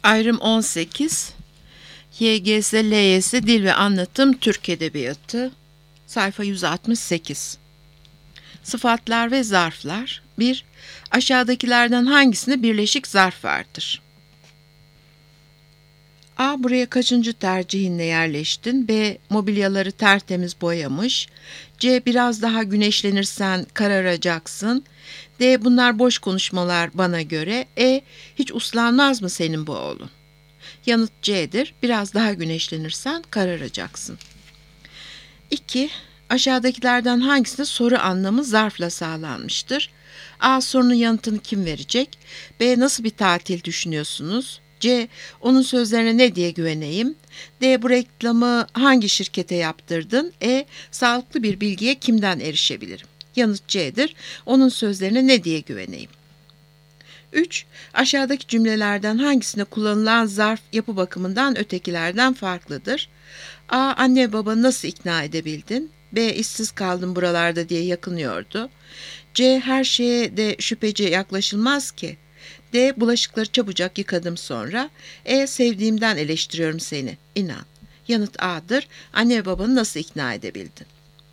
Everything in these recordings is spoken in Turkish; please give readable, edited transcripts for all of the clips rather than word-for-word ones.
Ayrım 18. YGS, LYS Dil ve Anlatım Türk Edebiyatı. Sayfa 168. Sıfatlar ve zarflar. 1. Aşağıdakilerden hangisinde birleşik zarf vardır? A. Buraya kaçıncı tercihinle yerleştin? B. Mobilyaları tertemiz boyamış. C. Biraz daha güneşlenirsen kararacaksın. D. Bunlar boş konuşmalar bana göre. E. Hiç uslanmaz mı senin bu oğlun? Yanıt C'dir. Biraz daha güneşlenirsen kararacaksın. 2. Aşağıdakilerden hangisinde soru anlamı zarfla sağlanmıştır? A. Sorunun yanıtını kim verecek? B. Nasıl bir tatil düşünüyorsunuz? C. Onun sözlerine ne diye güveneyim? D. Bu reklamı hangi şirkete yaptırdın? E. Sağlıklı bir bilgiye kimden erişebilirim? Yanıt C'dir. Onun sözlerine ne diye güveneyim? 3. Aşağıdaki cümlelerden hangisinde kullanılan zarf yapı bakımından ötekilerden farklıdır? A. Anne baba nasıl ikna edebildin? B. İşsiz kaldım buralarda diye yakınıyordu. C. Her şeye de şüpheci yaklaşılmaz ki. D. Bulaşıkları çabucak yıkadım sonra. E. Sevdiğimden eleştiriyorum seni. İnan. Yanıt A'dır. Anne ve babanı nasıl ikna edebildin?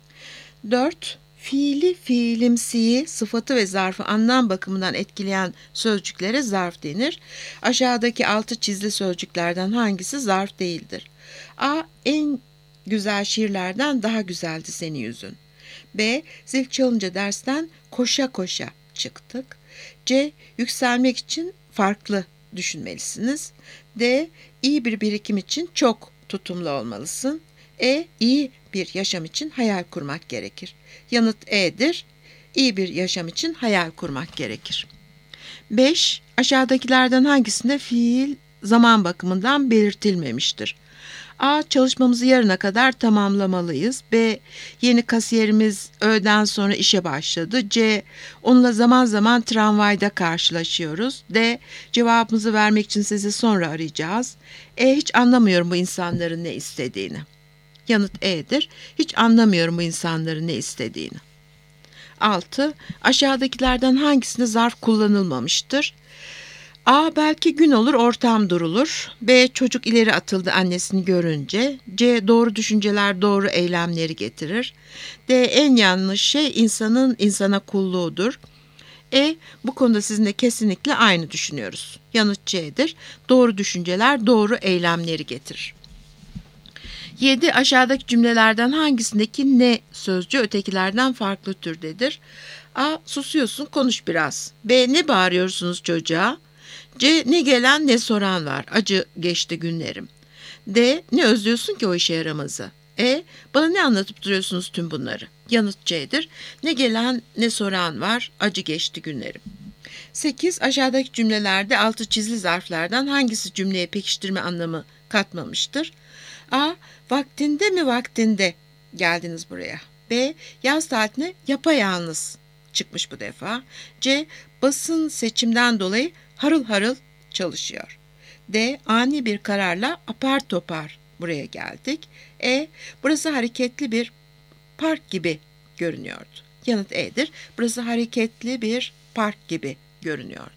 4. Fiili, fiilimsiyi, sıfatı ve zarfı anlam bakımından etkileyen sözcüklere zarf denir. Aşağıdaki altı çizili sözcüklerden hangisi zarf değildir? A. En güzel şiirlerden daha güzeldi senin yüzün. B. Zil çalınca dersten koşa koşa çıktık. C. Yükselmek için farklı düşünmelisiniz. D. İyi bir birikim için çok tutumlu olmalısın. E. İyi bir yaşam için hayal kurmak gerekir. Yanıt E'dir. İyi bir yaşam için hayal kurmak gerekir. 5. Aşağıdakilerden hangisinde fiil zaman bakımından belirtilmemiştir? A. Çalışmamızı yarına kadar tamamlamalıyız. B. Yeni kasiyerimiz öğleden sonra işe başladı. C. Onunla zaman zaman tramvayda karşılaşıyoruz. D. Cevabımızı vermek için sizi sonra arayacağız. E. Hiç anlamıyorum bu insanların ne istediğini. Yanıt E'dir. Hiç anlamıyorum bu insanların ne istediğini. 6. Aşağıdakilerden hangisinde zarf kullanılmamıştır? A. Belki gün olur ortam durulur. B. Çocuk ileri atıldı annesini görünce. C. Doğru düşünceler doğru eylemleri getirir. D. En yanlış şey insanın insana kulluğudur. E. Bu konuda sizinle kesinlikle aynı düşünüyoruz. Yanıt C'dir. Doğru düşünceler doğru eylemleri getirir. 7. Aşağıdaki cümlelerden hangisindeki ne sözcüğü ötekilerden farklı türdedir? A. Susuyorsun, konuş biraz. B. Ne bağırıyorsunuz çocuğa? C. Ne gelen ne soran var. Acı geçti günlerim. D. Ne özlüyorsun ki o işe yaramazı? E. Bana ne anlatıp duruyorsunuz tüm bunları? Yanıt C'dir. Ne gelen ne soran var. Acı geçti günlerim. 8. Aşağıdaki cümlelerde altı çizili zarflardan hangisi cümleye pekiştirme anlamı katmamıştır? A. Vaktinde mi vaktinde geldiniz buraya? B. Yaz tatiline yapayalnız çıkmış bu defa. C. Basın seçimden dolayı harıl harıl çalışıyor. D. Ani bir kararla apar topar buraya geldik. E. Burası hareketli bir park gibi görünüyordu. Yanıt E'dir. Burası hareketli bir park gibi görünüyordu.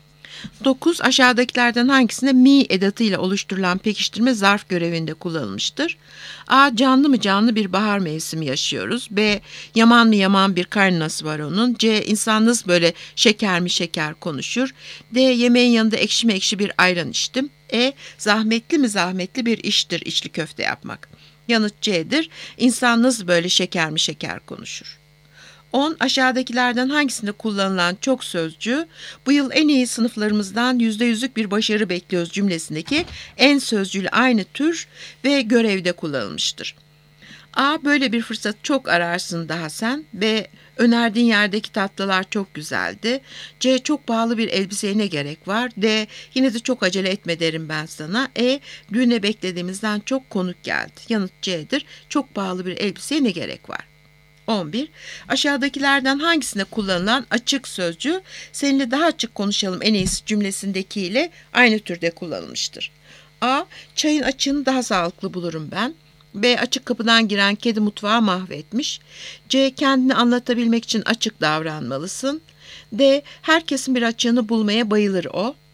9. Aşağıdakilerden hangisinde mi edatıyla oluşturulan pekiştirme zarf görevinde kullanılmıştır? A. Canlı mı canlı bir bahar mevsimi yaşıyoruz. B. Yaman mı yaman bir karnınası var onun. C. İnsan nasıl böyle şeker mi şeker konuşur. D. Yemeğin yanında ekşi mi ekşi bir ayran içtim. E. Zahmetli mi zahmetli bir iştir içli köfte yapmak. Yanıt C'dir. İnsan nasıl böyle şeker mi şeker konuşur. 10. Aşağıdakilerden hangisinde kullanılan çok sözcüğü bu yıl en iyi sınıflarımızdan %100'lük bir başarı bekliyoruz cümlesindeki en sözcüğüyle aynı tür ve görevde kullanılmıştır? A. Böyle bir fırsat çok ararsın daha sen. B. Önerdiğin yerdeki tatlılar çok güzeldi. C. Çok pahalı bir elbiseye ne gerek var? D. Yine de çok acele etme derim ben sana. E. Düğüne beklediğimizden çok konuk geldi. Yanıt C'dir. Çok pahalı bir elbiseye ne gerek var? 11. Aşağıdakilerden hangisinde kullanılan açık sözcüğü seninle daha açık konuşalım en iyisi cümlesindekiyle aynı türde kullanılmıştır? A. Çayın açığını daha sağlıklı bulurum ben. B. Açık kapıdan giren kedi mutfağı mahvetmiş. C. Kendini anlatabilmek için açık davranmalısın. D. Herkesin bir açığını bulmaya bayılır o.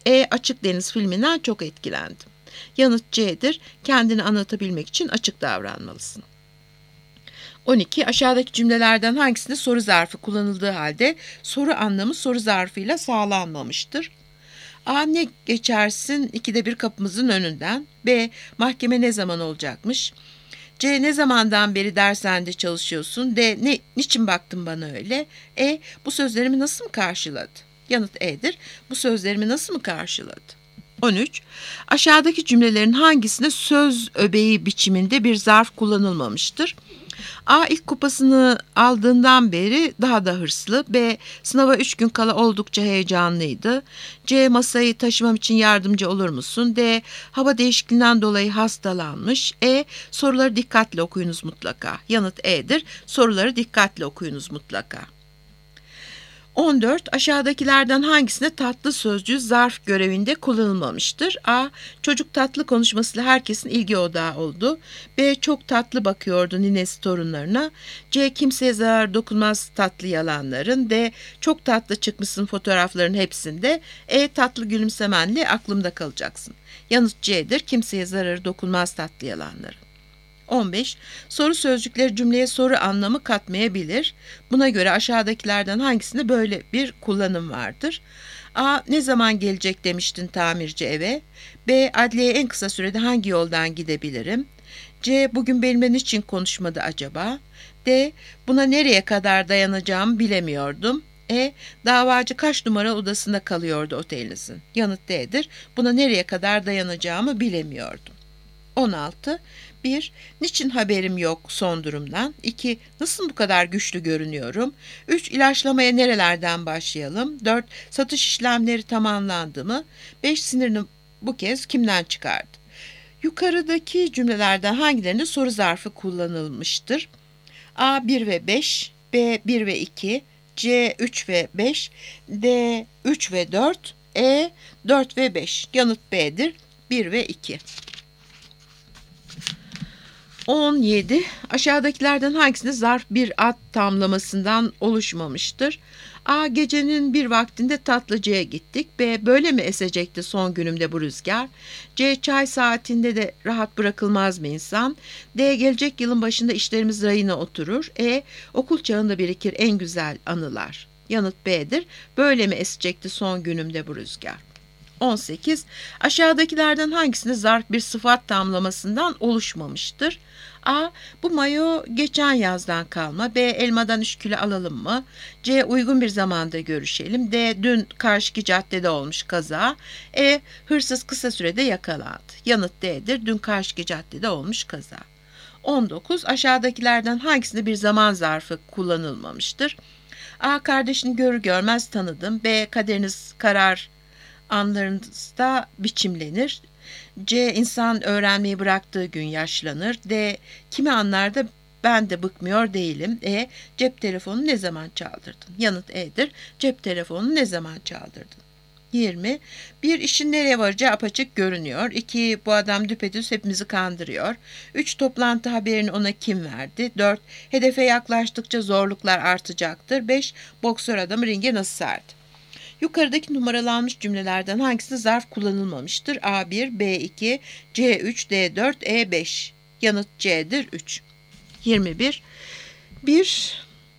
Açık Deniz filminden çok etkilendim. Yanıt C'dir. Kendini anlatabilmek için açık davranmalısın. 12. Aşağıdaki cümlelerden hangisinde soru zarfı kullanıldığı halde soru anlamı soru zarfıyla sağlanmamıştır? A. Ne geçersin 2'de 1 kapımızın önünden? B. Mahkeme ne zaman olacakmış? C. Ne zamandan beri dershanede çalışıyorsun? D. Niçin baktın bana öyle? Bu sözlerimi nasıl mı karşıladı? Yanıt E'dir. Bu sözlerimi nasıl mı karşıladı? 13. Aşağıdaki cümlelerin hangisinde söz öbeği biçiminde bir zarf kullanılmamıştır? A. İlk kupasını aldığından beri daha da hırslı. B. Sınava 3 gün kala oldukça heyecanlıydı. C. Masayı taşımam için yardımcı olur musun? D. Hava değişikliğinden dolayı hastalanmış. Soruları dikkatli okuyunuz mutlaka. Yanıt E'dir. Soruları dikkatli okuyunuz mutlaka. 14. Aşağıdakilerden hangisinde tatlı sözcüğü zarf görevinde kullanılmamıştır? A. Çocuk tatlı konuşmasıyla herkesin ilgi odağı oldu. B. Çok tatlı bakıyordu ninesi torunlarına. C. Kimseye zarar dokunmaz tatlı yalanların. D. Çok tatlı çıkmışsın fotoğrafların hepsinde. Tatlı gülümsemenle aklımda kalacaksın. Yanıt C'dir. Kimseye zararı dokunmaz tatlı yalanların. 15. Soru sözcükleri cümleye soru anlamı katmayabilir. Buna göre aşağıdakilerden hangisinde böyle bir kullanım vardır? A. Ne zaman gelecek demiştin tamirci eve? B. Adliyeye en kısa sürede hangi yoldan gidebilirim? C. Bugün benimle niçin konuşmadı acaba? D. Buna nereye kadar dayanacağımı bilemiyordum. Davacı kaç numara odasında kalıyordu otelinizin? Yanıt D'dir. Buna nereye kadar dayanacağımı bilemiyordum. 16. 1. Niçin haberim yok son durumdan? 2. Nasıl bu kadar güçlü görünüyorum? 3. İlaçlamaya nerelerden başlayalım? 4. Satış işlemleri tamamlandı mı? 5. Sinirini bu kez kimden çıkardı? Yukarıdaki cümlelerden hangilerinde soru zarfı kullanılmıştır? A. 1 ve 5, B. 1 ve 2, C. 3 ve 5, D. 3 ve 4, 4 ve 5. Yanıt B'dir. 1 ve 2. 17. Aşağıdakilerden hangisinde zarf bir ad tamlamasından oluşmamıştır? A. Gecenin bir vaktinde Tatlıca'ya gittik. B. Böyle mi esecekti son günümde bu rüzgar? C. Çay saatinde de rahat bırakılmaz mı insan? D. Gelecek yılın başında işlerimiz rayına oturur. Okul çağında birikir en güzel anılar. Yanıt B'dir. Böyle mi esecekti son günümde bu rüzgar? 18. Aşağıdakilerden hangisinde zarf bir sıfat tamlamasından oluşmamıştır? A. Bu mayo geçen yazdan kalma. B. Elmadan 3 kilo alalım mı? C. Uygun bir zamanda görüşelim. D. Dün karşıki caddede olmuş kaza. Hırsız kısa sürede yakalandı. Yanıt D'dir. Dün karşıki caddede olmuş kaza. 19. Aşağıdakilerden hangisinde bir zaman zarfı kullanılmamıştır? A. Kardeşini görür görmez tanıdım. B. Kaderiniz karar anlarınızda biçimlenir. C. İnsan öğrenmeyi bıraktığı gün yaşlanır. D. Kimi anlarda ben de bıkmıyor değilim. Cep telefonu ne zaman çaldırdın? Yanıt E'dir. Cep telefonu ne zaman çaldırdın? 20. Bir işin nereye varacağı apaçık görünüyor. 2. Bu adam düpedüz hepimizi kandırıyor. 3. Toplantı haberini ona kim verdi? 4. Hedefe yaklaştıkça zorluklar artacaktır. 5. Boksör adamı ringe nasıl serdi? Yukarıdaki numaralanmış cümlelerden hangisinde zarf kullanılmamıştır? A1, B2, C3, D4, E5. Yanıt C'dir. 3. 21. Bir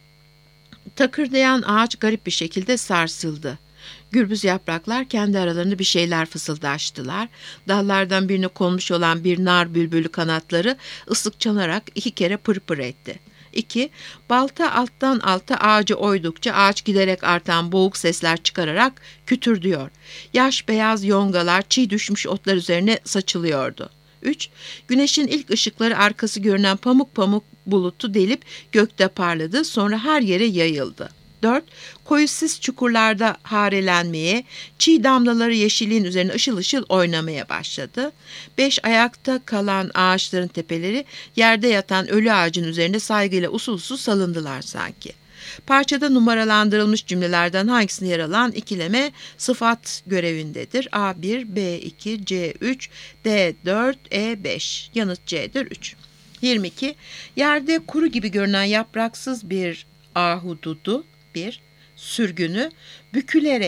takırdayan ağaç garip bir şekilde sarsıldı. Gürbüz yapraklar kendi aralarında bir şeyler fısıldaştılar. Dallardan birine konmuş olan bir nar bülbülü kanatları ıslık çalarak 2 kere pırpır etti. 2. Balta alttan alta ağacı oydukça ağaç giderek artan boğuk sesler çıkararak kütürdüyor. Yaş beyaz yongalar çiğ düşmüş otlar üzerine saçılıyordu. 3. Güneşin ilk ışıkları arkası görünen pamuk pamuk bulutu delip gökte parladı, sonra her yere yayıldı. 4. Koyu sis çukurlarda harelenmeye, çiğ damlaları yeşilliğin üzerine ışıl ışıl oynamaya başladı. 5. Ayakta kalan ağaçların tepeleri yerde yatan ölü ağacın üzerinde saygıyla usul usul salındılar sanki. Parçada numaralandırılmış cümlelerden hangisinde yer alan ikileme sıfat görevindedir? A1, B2, C3, D4, E5. Yanıt C'dir. 3. 22. Yerde kuru gibi görünen yapraksız bir ahududu, bir sürgünü bükülerek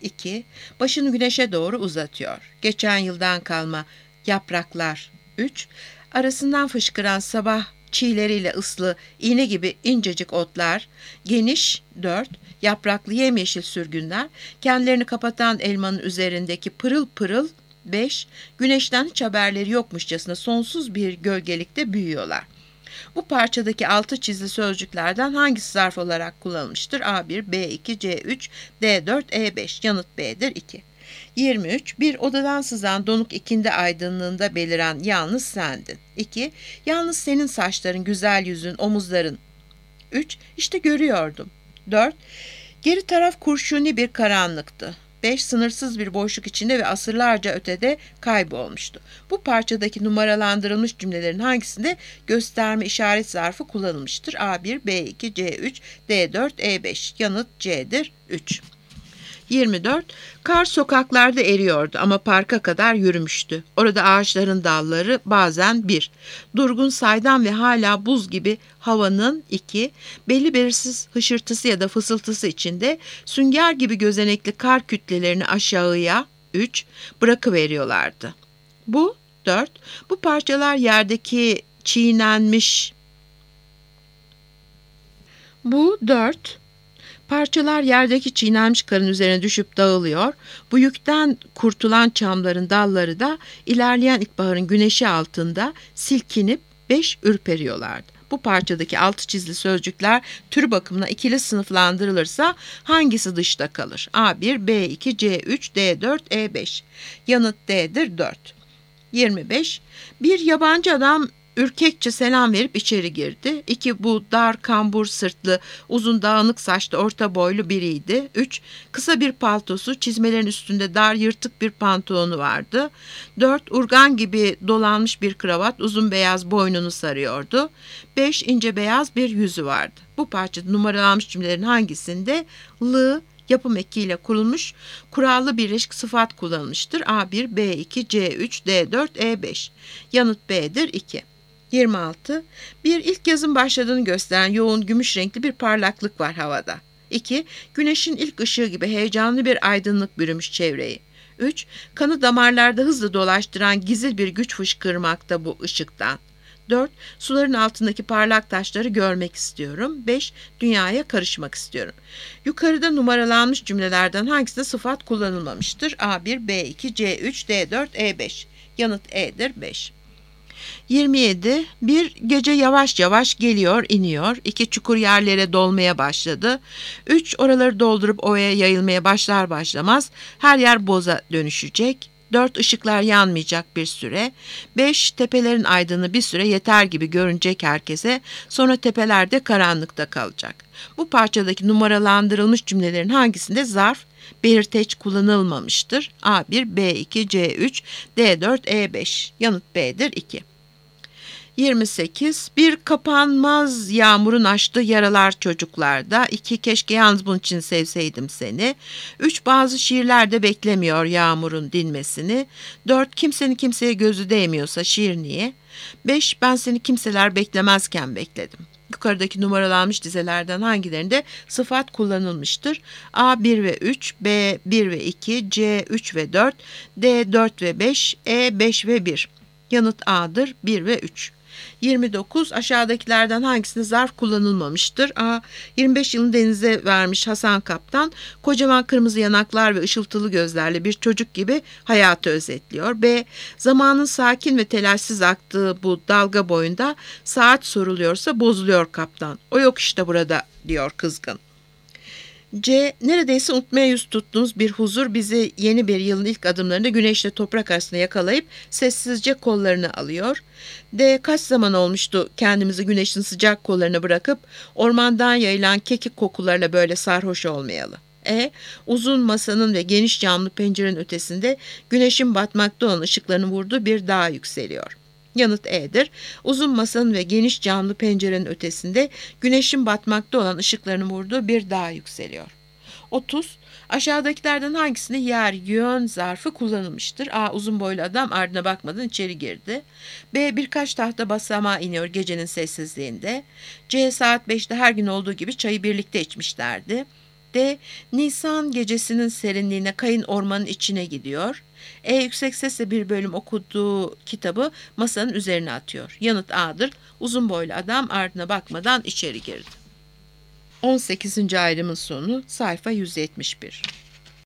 2. Başını güneşe doğru uzatıyor. Geçen yıldan kalma yapraklar. 3. Arasından fışkıran sabah çiğleriyle ıslı iğne gibi incecik otlar. Geniş. 4. Yapraklı yemyeşil sürgünler. Kendilerini kapatan elmanın üzerindeki pırıl pırıl. 5. Güneşten hiç haberleri yokmuşçasına sonsuz bir gölgelikte büyüyorlar. Bu parçadaki altı çizili sözcüklerden hangisi zarf olarak kullanılmıştır? A1, B2, C3, D4, E5. Yanıt B'dir 2. 23. Bir odadan sızan donuk ikindi aydınlığında beliren yalnız sendin. 2. Yalnız senin saçların, güzel yüzün, omuzların. 3. İşte görüyordum. 4. Geri taraf kurşuni bir karanlıktı. 5. Sınırsız bir boşluk içinde ve asırlarca ötede kaybolmuştu. Bu parçadaki numaralandırılmış cümlelerin hangisinde gösterme işaret zarfı kullanılmıştır? A1, B2, C3, D4, E5. Yanıt C'dir 3. 24. Kar sokaklarda eriyordu ama parka kadar yürümüştü. Orada ağaçların dalları bazen 1. Durgun saydam ve hala buz gibi havanın 2. Belli belirsiz hışırtısı ya da fısıltısı içinde sünger gibi gözenekli kar kütlelerini aşağıya 3. bırakıveriyorlardı. Bu 4. Bu parçalar yerdeki çiğnenmiş. Bu 4. Parçalar yerdeki çiğnenmiş karın üzerine düşüp dağılıyor. Bu yükten kurtulan çamların dalları da ilerleyen ilkbaharın güneşi altında silkinip 5 ürperiyorlardı. Bu parçadaki altı çizili sözcükler tür bakımına ikili sınıflandırılırsa hangisi dışta kalır? A1, B2, C3, D4, E5. Yanıt D'dir 4. 25. Bir yabancı adam ürkekçe selam verip içeri girdi. 2. Bu dar, kambur sırtlı, uzun dağınık saçlı, orta boylu biriydi. 3. Kısa bir paltosu, çizmelerin üstünde dar, yırtık bir pantolonu vardı. 4. Urgan gibi dolanmış bir kravat, uzun beyaz boynunu sarıyordu. 5. İnce beyaz bir yüzü vardı. Bu parçada numaralanmış cümlelerin hangisinde yapım ekiyle kurulmuş kurallı birleşik sıfat kullanılmıştır? A1, B2, C3, D4, E5. Yanıt B'dir 2. 26. Bir ilk yazın başladığını gösteren yoğun gümüş renkli bir parlaklık var havada. 2. Güneşin ilk ışığı gibi heyecanlı bir aydınlık bürümüş çevreyi. 3. Kanı damarlarda hızlı dolaştıran gizli bir güç fışkırmakta bu ışıktan. 4. Suların altındaki parlak taşları görmek istiyorum. 5. Dünyaya karışmak istiyorum. Yukarıda numaralanmış cümlelerden hangisinde sıfat kullanılmamıştır? A1, B2, C3, D4, E5. Yanıt E'dir 5. 27. Bir gece yavaş yavaş geliyor, iniyor. 2. Çukur yerlere dolmaya başladı. 3. Oraları doldurup ovaya yayılmaya başlar başlamaz her yer boza dönüşecek. 4. Işıklar yanmayacak bir süre. 5. Tepelerin aydınlığı bir süre yeter gibi görünecek herkese. Sonra tepeler de karanlıkta kalacak. Bu parçadaki numaralandırılmış cümlelerin hangisinde zarf, belirteç kullanılmamıştır? A1, B2, C3, D4, E5. Yanıt B'dir 2. 28. Bir kapanmaz yağmurun açtığı yaralar çocuklarda. 2. Keşke yalnız bunun için sevseydim seni. 3. Bazı şiirlerde beklemiyor yağmurun dinmesini. 4. Kimsenin kimseye gözü değmiyorsa şiir niye? 5. Ben seni kimseler beklemezken bekledim. Yukarıdaki numaralanmış dizelerden hangilerinde sıfat kullanılmıştır? A 1 ve 3, B 1 ve 2, C 3 ve 4, D 4 ve 5, E 5 ve 1. Yanıt A'dır 1 ve 3. 29. Aşağıdakilerden hangisinde zarf kullanılmamıştır? A. 25 yılını denize vermiş Hasan Kaptan, kocaman kırmızı yanaklar ve ışıltılı gözlerle bir çocuk gibi hayatı özetliyor. B. Zamanın sakin ve telaşsız aktığı bu dalga boyunda saat soruluyorsa bozuluyor kaptan. O yok işte burada diyor kızgın. C. Neredeyse unutmaya yüz tuttuğumuz bir huzur bizi yeni bir yılın ilk adımlarında güneşle toprak arasında yakalayıp sessizce kollarını alıyor. D. Kaç zaman olmuştu kendimizi güneşin sıcak kollarına bırakıp ormandan yayılan kekik kokularla böyle sarhoş olmayalı. E. Uzun masanın ve geniş camlı pencerenin ötesinde güneşin batmakta olan ışıklarını vurduğu bir dağ yükseliyor. Yanıt E'dir. Uzun masanın ve geniş camlı pencerenin ötesinde güneşin batmakta olan ışıklarını vurduğu bir dağ yükseliyor. 30. Aşağıdakilerden hangisinde yer, yön zarfı kullanılmıştır? A. Uzun boylu adam ardına bakmadan içeri girdi. B. Birkaç tahta basamağa iniyor gecenin sessizliğinde. C. Saat 5'te her gün olduğu gibi çayı birlikte içmişlerdi. D. Nisan gecesinin serinliğine kayın ormanın içine gidiyor. E. Yüksek sesle bir bölüm okuduğu kitabı masanın üzerine atıyor. Yanıt A'dır. Uzun boylu adam ardına bakmadan içeri girdi. 18. ayrımın sonu sayfa 171.